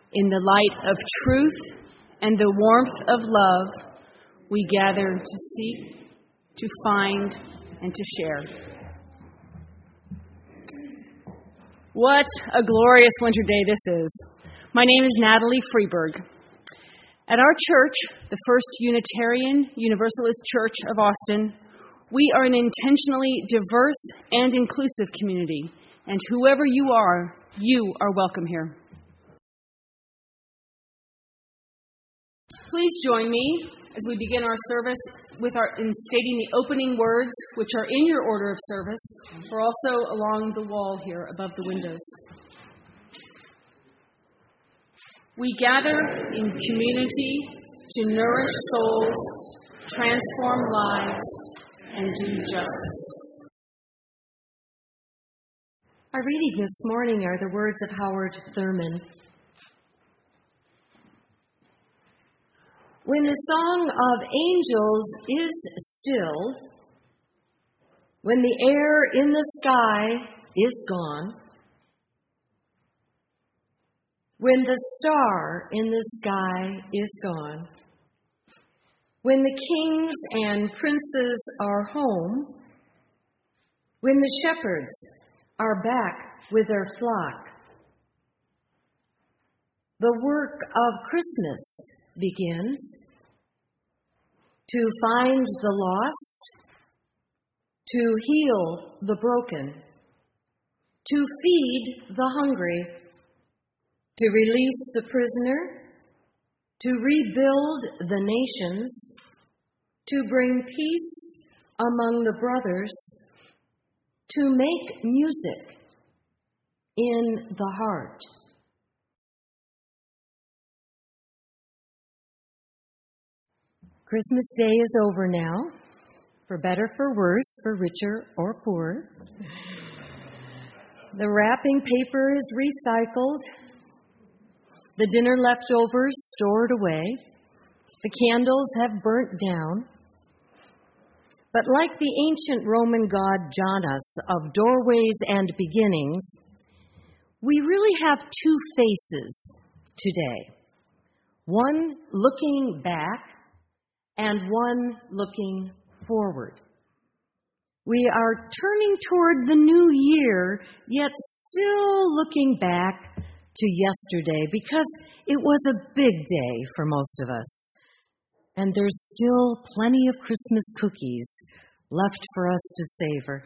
In the light of truth and the warmth of love, we gather to seek, to find, and to share. What a glorious winter day this is. My name is Natalie Freeberg. At our church, the First Unitarian Universalist Church of Austin, we are an intentionally diverse and inclusive community, and whoever you are welcome here. Please join me as we begin our service in stating the opening words, which are in your order of service, or also along the wall here above the windows. We gather in community to nourish souls, transform lives, and do justice. Our reading this morning are the words of Howard Thurman. When the song of angels is stilled, when the air in the sky is gone, when the star in the sky is gone, when the kings and princes are home, when the shepherds are back with their flock, the work of Christmas begins. To find the lost, to heal the broken, to feed the hungry, to release the prisoner, to rebuild the nations, to bring peace among the brothers, to make music in the heart. Christmas Day is over now, for better, for worse, for richer or poorer. The wrapping paper is recycled, the dinner leftovers stored away, the candles have burnt down. But like the ancient Roman god Janus of doorways and beginnings, we really have two faces today. One looking back, and one looking forward. We are turning toward the new year, yet still looking back to yesterday because it was a big day for most of us. And there's still plenty of Christmas cookies left for us to savor.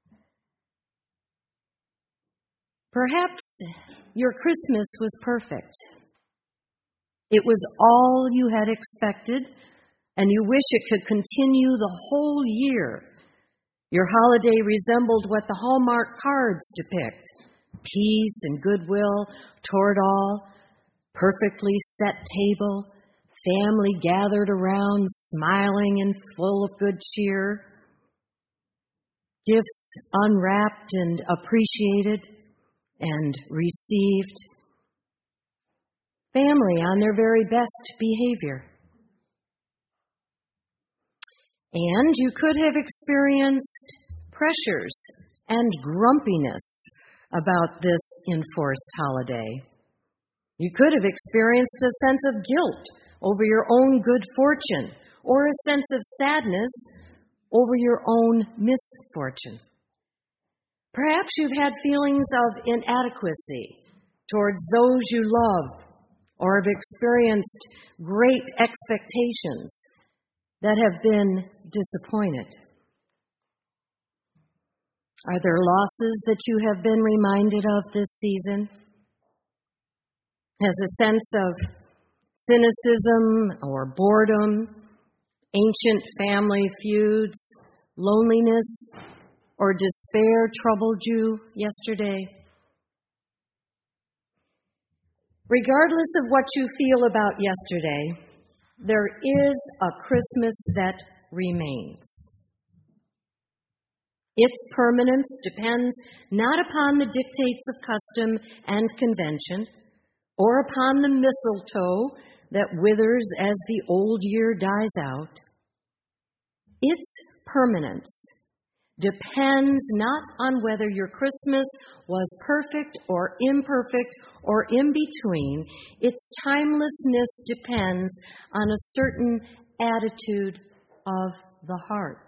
Perhaps your Christmas was perfect. It was all you had expected, and you wish it could continue the whole year. Your holiday resembled what the Hallmark cards depict: peace and goodwill toward all, perfectly set table, family gathered around, smiling and full of good cheer, gifts unwrapped and appreciated and received, family on their very best behavior. And you could have experienced pressures and grumpiness about this enforced holiday. You could have experienced a sense of guilt over your own good fortune, or a sense of sadness over your own misfortune. Perhaps you've had feelings of inadequacy towards those you love, or have experienced great expectations that have been disappointed. Are there losses that you have been reminded of this season? Has a sense of cynicism or boredom, ancient family feuds, loneliness, or despair troubled you yesterday? Regardless of what you feel about yesterday, there is a Christmas that remains. Its permanence depends not upon the dictates of custom and convention, or upon the mistletoe that withers as the old year dies out. Its permanence depends not on whether your Christmas was perfect or imperfect or in between. Its timelessness depends on a certain attitude of the heart.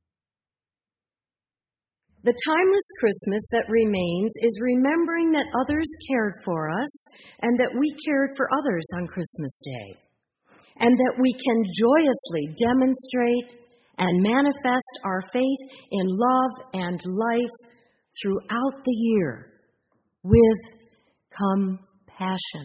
The timeless Christmas that remains is remembering that others cared for us and that we cared for others on Christmas Day, and that we can joyously demonstrate and manifest our faith in love and life throughout the year with compassion.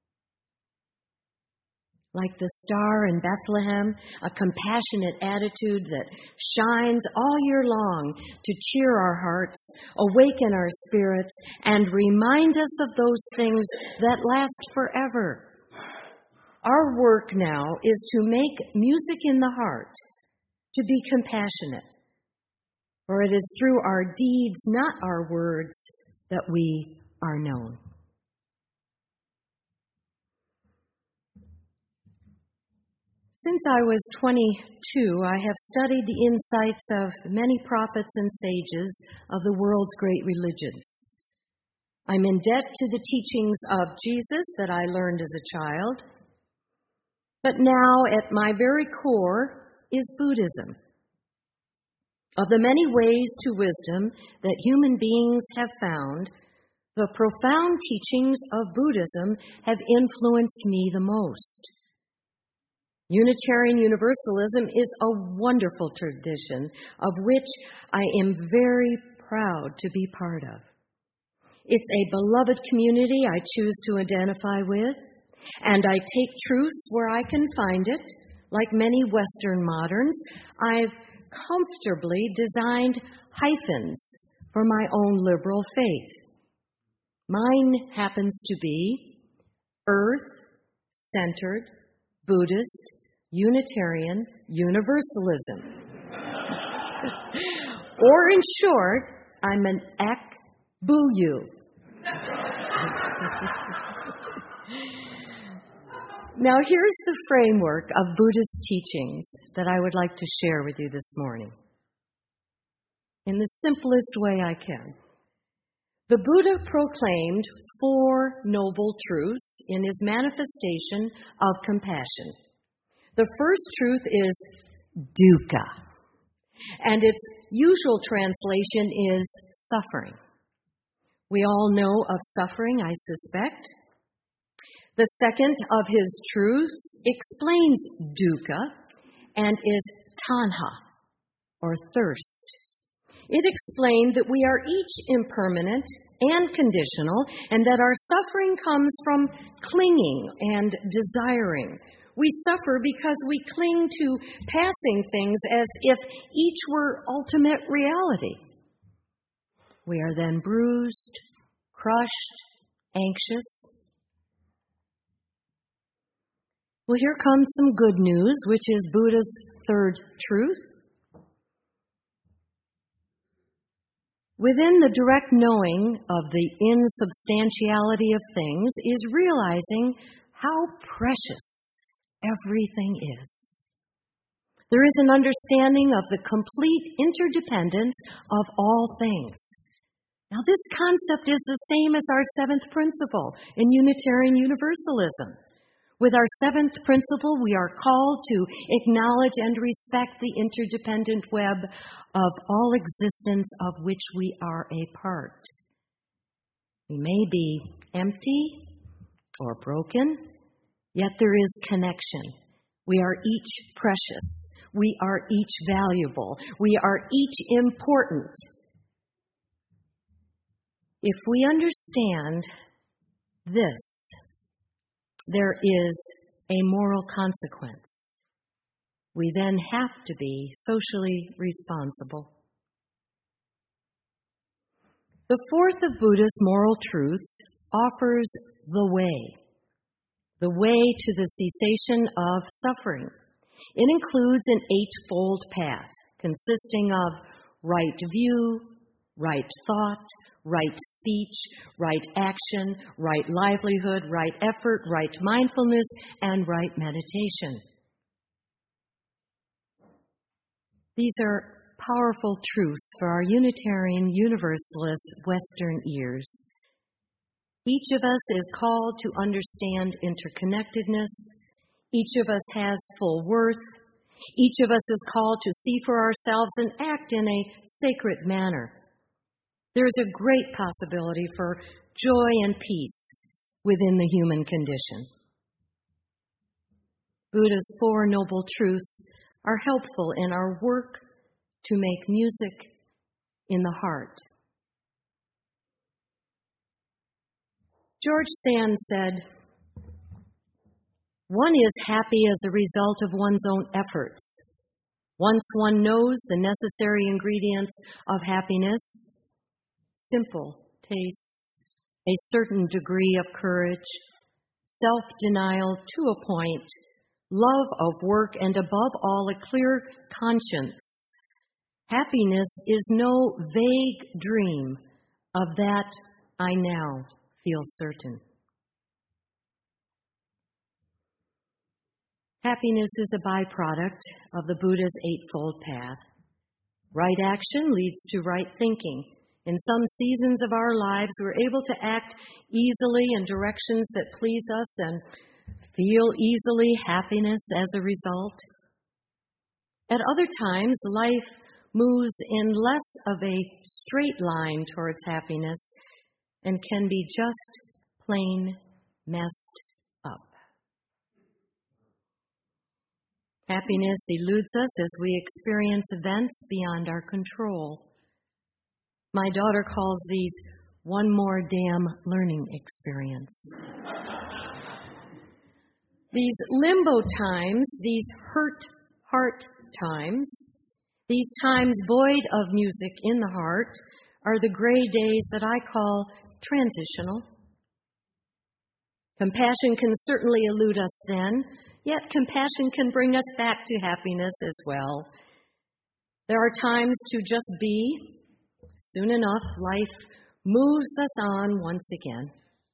Like the star in Bethlehem, a compassionate attitude that shines all year long to cheer our hearts, awaken our spirits, and remind us of those things that last forever. Our work now is to make music in the heart, to be compassionate, for it is through our deeds, not our words, that we are known. Since I was 22, I have studied the insights of many prophets and sages of the world's great religions. I'm in debt to the teachings of Jesus that I learned as a child. But now, at my very core, is Buddhism. Of the many ways to wisdom that human beings have found, the profound teachings of Buddhism have influenced me the most. Unitarian Universalism is a wonderful tradition of which I am very proud to be part of. It's a beloved community I choose to identify with, and I take truths where I can find it. Like many Western moderns, I've comfortably designed hyphens for my own liberal faith. Mine happens to be Earth-Centered Buddhist Unitarian Universalism. Or in short, I'm an Ek-Bu-Yu. Now here's the framework of Buddhist teachings that I would like to share with you this morning, in the simplest way I can. The Buddha proclaimed 4 noble truths in his manifestation of compassion. The first truth is dukkha, and its usual translation is suffering. We all know of suffering, I suspect. The second of his truths explains dukkha and is tanha, or thirst. It explained that we are each impermanent and conditional, and that our suffering comes from clinging and desiring. We suffer because we cling to passing things as if each were ultimate reality. We are then bruised, crushed, anxious. Well, here comes some good news, which is Buddha's third truth. Within the direct knowing of the insubstantiality of things is realizing how precious everything is. There is an understanding of the complete interdependence of all things. Now, this concept is the same as our 7th principle in Unitarian Universalism. With our 7th principle, we are called to acknowledge and respect the interdependent web of all existence of which we are a part. We may be empty or broken, yet there is connection. We are each precious. We are each valuable. We are each important. If we understand this, there is a moral consequence. We then have to be socially responsible. The fourth of Buddha's moral truths offers the way to the cessation of suffering. It includes an 8-fold path consisting of right view, right thought, right speech, right action, right livelihood, right effort, right mindfulness, and right meditation. These are powerful truths for our Unitarian Universalist Western ears. Each of us is called to understand interconnectedness. Each of us has full worth. Each of us is called to see for ourselves and act in a sacred manner. There is a great possibility for joy and peace within the human condition. Buddha's Four Noble Truths are helpful in our work to make music in the heart. George Sand said, "One is happy as a result of one's own efforts. Once one knows the necessary ingredients of happiness, simple tastes, a certain degree of courage, self-denial to a point, love of work, and above all, a clear conscience. Happiness is no vague dream of that I now feel certain." Happiness is a byproduct of the Buddha's Eightfold Path. Right action leads to right thinking. In some seasons of our lives, we're able to act easily in directions that please us and feel easily happiness as a result. At other times, life moves in less of a straight line towards happiness and can be just plain messed up. Happiness eludes us as we experience events beyond our control. My daughter calls these one more damn learning experience. These limbo times, these hurt heart times, these times void of music in the heart, are the gray days that I call transitional. Compassion can certainly elude us then, yet compassion can bring us back to happiness as well. There are times to just be. Soon enough, life moves us on once again.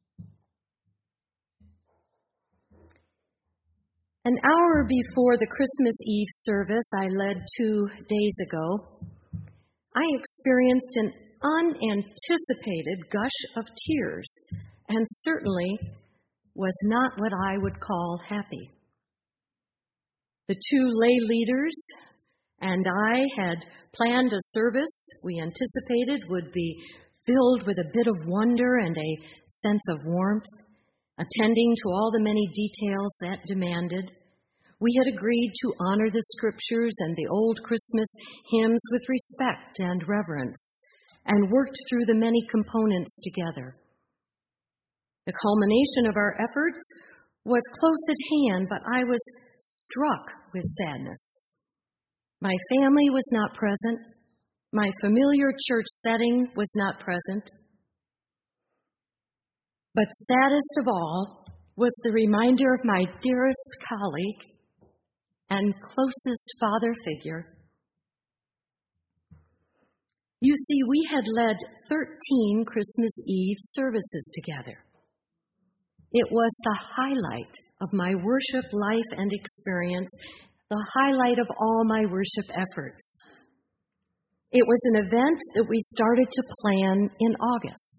An hour before the Christmas Eve service I led 2 days ago, I experienced an unanticipated gush of tears and certainly was not what I would call happy. The 2 lay leaders and I had planned a service we anticipated would be filled with a bit of wonder and a sense of warmth, attending to all the many details that demanded. We had agreed to honor the scriptures and the old Christmas hymns with respect and reverence, and worked through the many components together. The culmination of our efforts was close at hand, but I was struck with sadness. My family was not present. My familiar church setting was not present. But saddest of all was the reminder of my dearest colleague and closest father figure. You see, we had led 13 Christmas Eve services together. It was the highlight of my worship life and experience, the highlight of all my worship efforts. It was an event that we started to plan in August.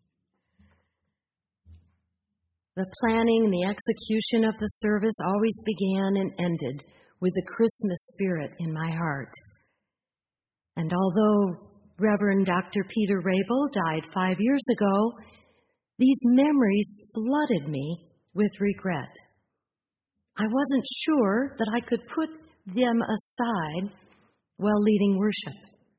The planning and the execution of the service always began and ended with the Christmas spirit in my heart. And although Reverend Dr. Peter Rabel died 5 years ago, these memories flooded me with regret. I wasn't sure that I could put them aside while leading worship.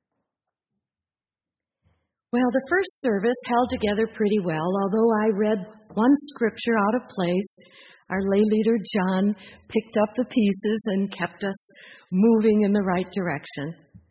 Well, the first service held together pretty well, although I read one scripture out of place. Our lay leader, John, picked up the pieces and kept us moving in the right direction.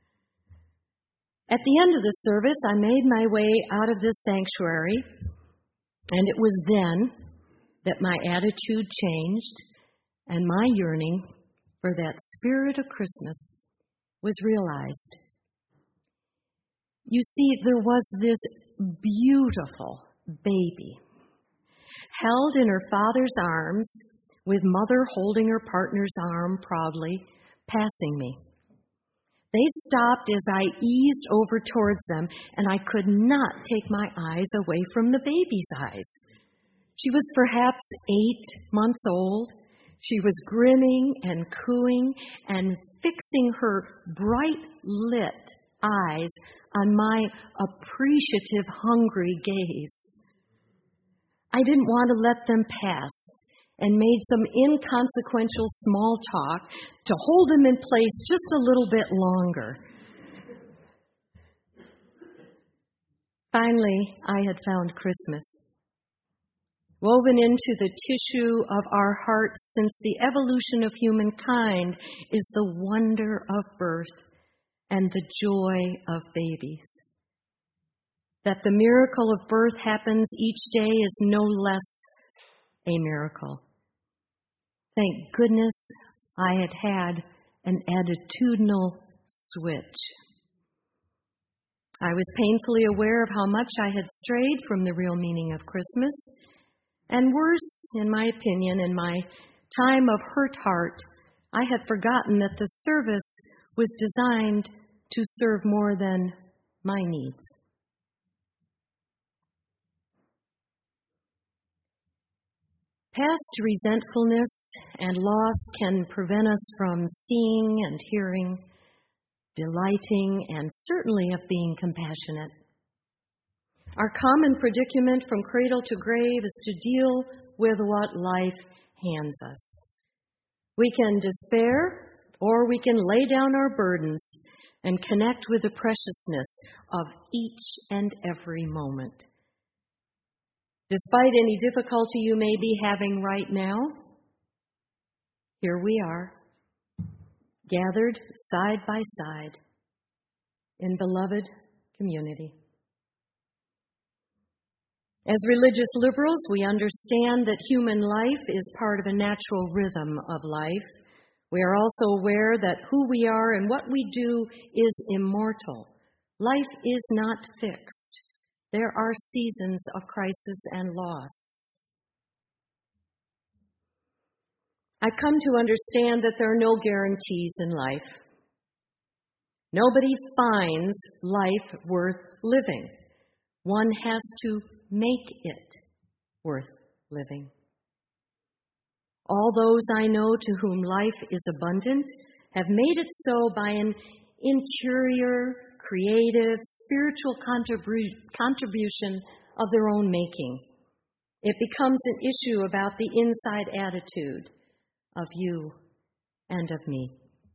At the end of the service, I made my way out of this sanctuary, and it was then that my attitude changed and my yearning for that spirit of Christmas was realized. You see, there was this beautiful baby held in her father's arms, with mother holding her partner's arm proudly, passing me. They stopped as I eased over towards them, and I could not take my eyes away from the baby's eyes. She was perhaps 8 months old. She was grinning and cooing and fixing her bright-lit eyes on my appreciative, hungry gaze. I didn't want to let them pass and made some inconsequential small talk to hold them in place just a little bit longer. Finally, I had found Christmas, woven into the tissue of our hearts since the evolution of humankind is the wonder of birth and the joy of babies. That the miracle of birth happens each day is no less a miracle. Thank goodness I had an attitudinal switch. I was painfully aware of how much I had strayed from the real meaning of Christmas, and worse, in my opinion, in my time of hurt heart, I had forgotten that the service was designed to serve more than my needs. Past resentfulness and loss can prevent us from seeing and hearing, delighting, and certainly of being compassionate. Our common predicament from cradle to grave is to deal with what life hands us. We can despair, or we can lay down our burdens and connect with the preciousness of each and every moment. Despite any difficulty you may be having right now, here we are, gathered side by side in beloved community. As religious liberals, we understand that human life is part of a natural rhythm of life. We are also aware that who we are and what we do is immortal. Life is not fixed. There are seasons of crisis and loss. I've come to understand that there are no guarantees in life. Nobody finds life worth living. One has to make it worth living. All those I know to whom life is abundant have made it so by an interior, creative, spiritual contribution of their own making. It becomes an issue about the inside attitude of you and of me.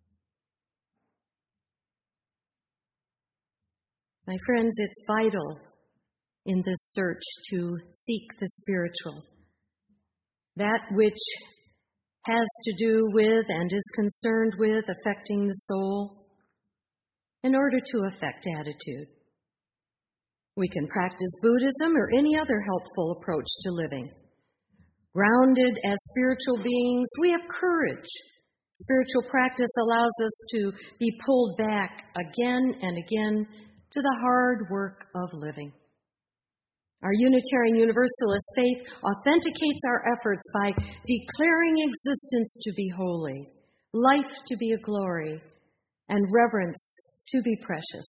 My friends, it's vital in this search to seek the spiritual, that which has to do with and is concerned with affecting the soul, in order to affect attitude. We can practice Buddhism or any other helpful approach to living. Grounded as spiritual beings, we have courage. Spiritual practice allows us to be pulled back again and again to the hard work of living. Our Unitarian Universalist faith authenticates our efforts by declaring existence to be holy, life to be a glory, and reverence to be precious.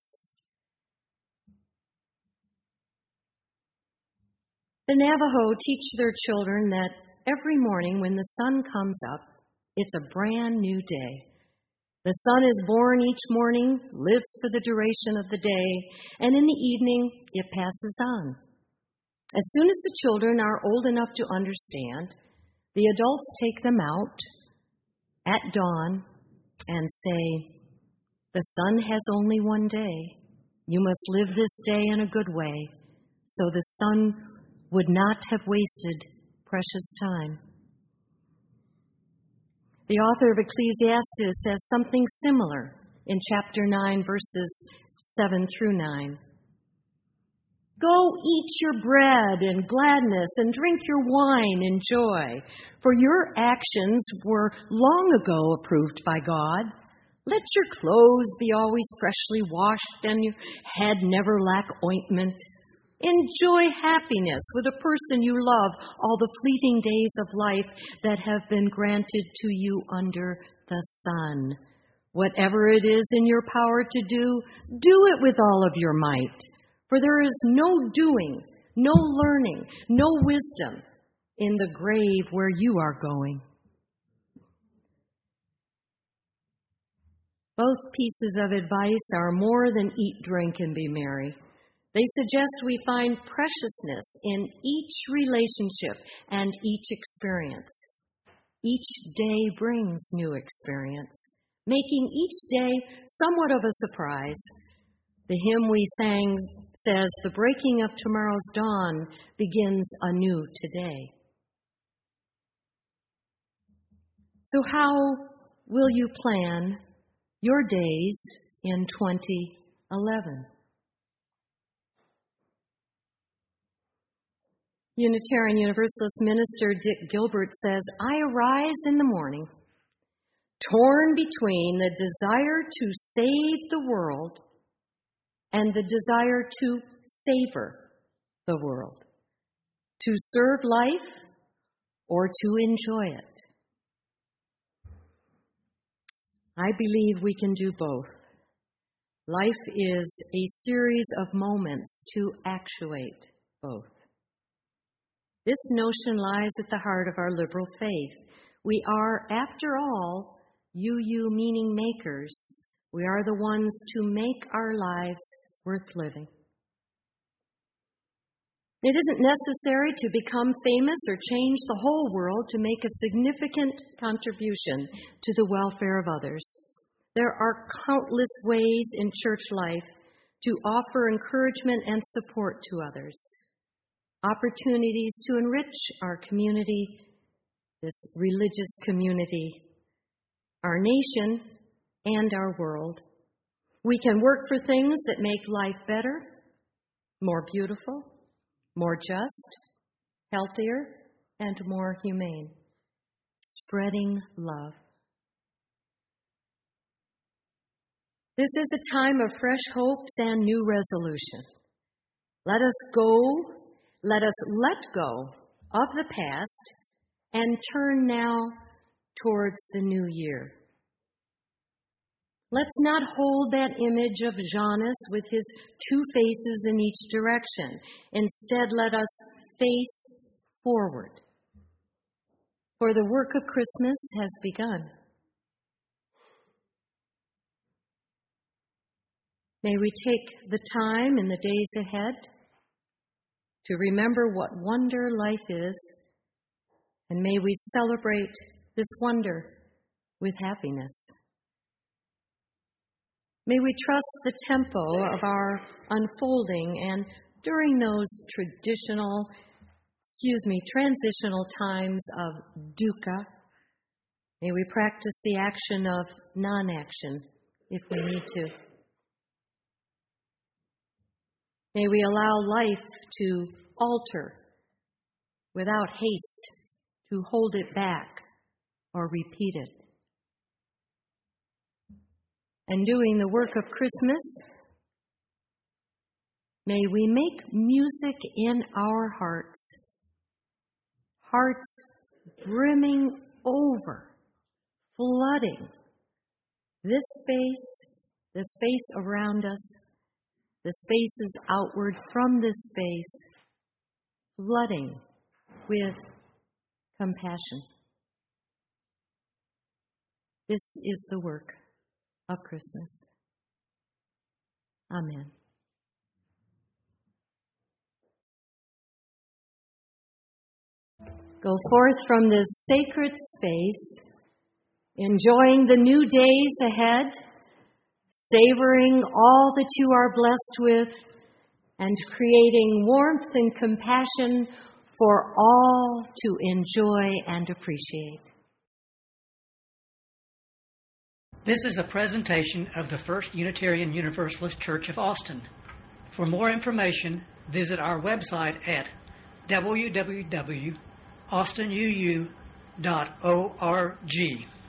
The Navajo teach their children that every morning when the sun comes up, it's a brand new day. The sun is born each morning, lives for the duration of the day, and in the evening it passes on. As soon as the children are old enough to understand, the adults take them out at dawn and say, "The sun has only one day. You must live this day in a good way, so the sun would not have wasted precious time." The author of Ecclesiastes says something similar in chapter 9, verses 7 through 9. "Go eat your bread in gladness and drink your wine in joy, for your actions were long ago approved by God. Let your clothes be always freshly washed and your head never lack ointment. Enjoy happiness with a person you love all the fleeting days of life that have been granted to you under the sun. Whatever it is in your power to do, do it with all of your might. For there is no doing, no learning, no wisdom in the grave where you are going. Both pieces of advice are more than eat, drink, and be merry. They suggest we find preciousness in each relationship and each experience. Each day brings new experience, making each day somewhat of a surprise. The hymn we sang says, "The breaking of tomorrow's dawn begins anew today." So how will you plan your days in 2011? Unitarian Universalist minister Dick Gilbert says, "I arise in the morning, torn between the desire to save the world and the desire to savor the world, to serve life or to enjoy it." I believe we can do both. Life is a series of moments to actuate both. This notion lies at the heart of our liberal faith. We are, after all, you meaning makers. We are the ones to make our lives worth living. It isn't necessary to become famous or change the whole world to make a significant contribution to the welfare of others. There are countless ways in church life to offer encouragement and support to others. Opportunities to enrich our community, this religious community, our nation, and our world. We can work for things that make life better, more beautiful, more just, healthier, and more humane. Spreading love. This is a time of fresh hopes and new resolution. Let us let go of the past and turn now towards the new year. Let's not hold that image of Janus with his two faces in each direction. Instead, let us face forward. For the work of Christmas has begun. May we take the time in the days ahead to remember what wonder life is, and may we celebrate this wonder with happiness. May we trust the tempo of our unfolding, and during those transitional times of dukkha, may we practice the action of non-action if we need to. May we allow life to alter without haste to hold it back or repeat it. And doing the work of Christmas, may we make music in our hearts, hearts brimming over, flooding this space around us, the spaces outward from this space, flooding with compassion. This is the work of Christmas. Amen. Go forth from this sacred space, enjoying the new days ahead, savoring all that you are blessed with, and creating warmth and compassion for all to enjoy and appreciate. This is a presentation of the First Unitarian Universalist Church of Austin. For more information, visit our website at www.austinuu.org.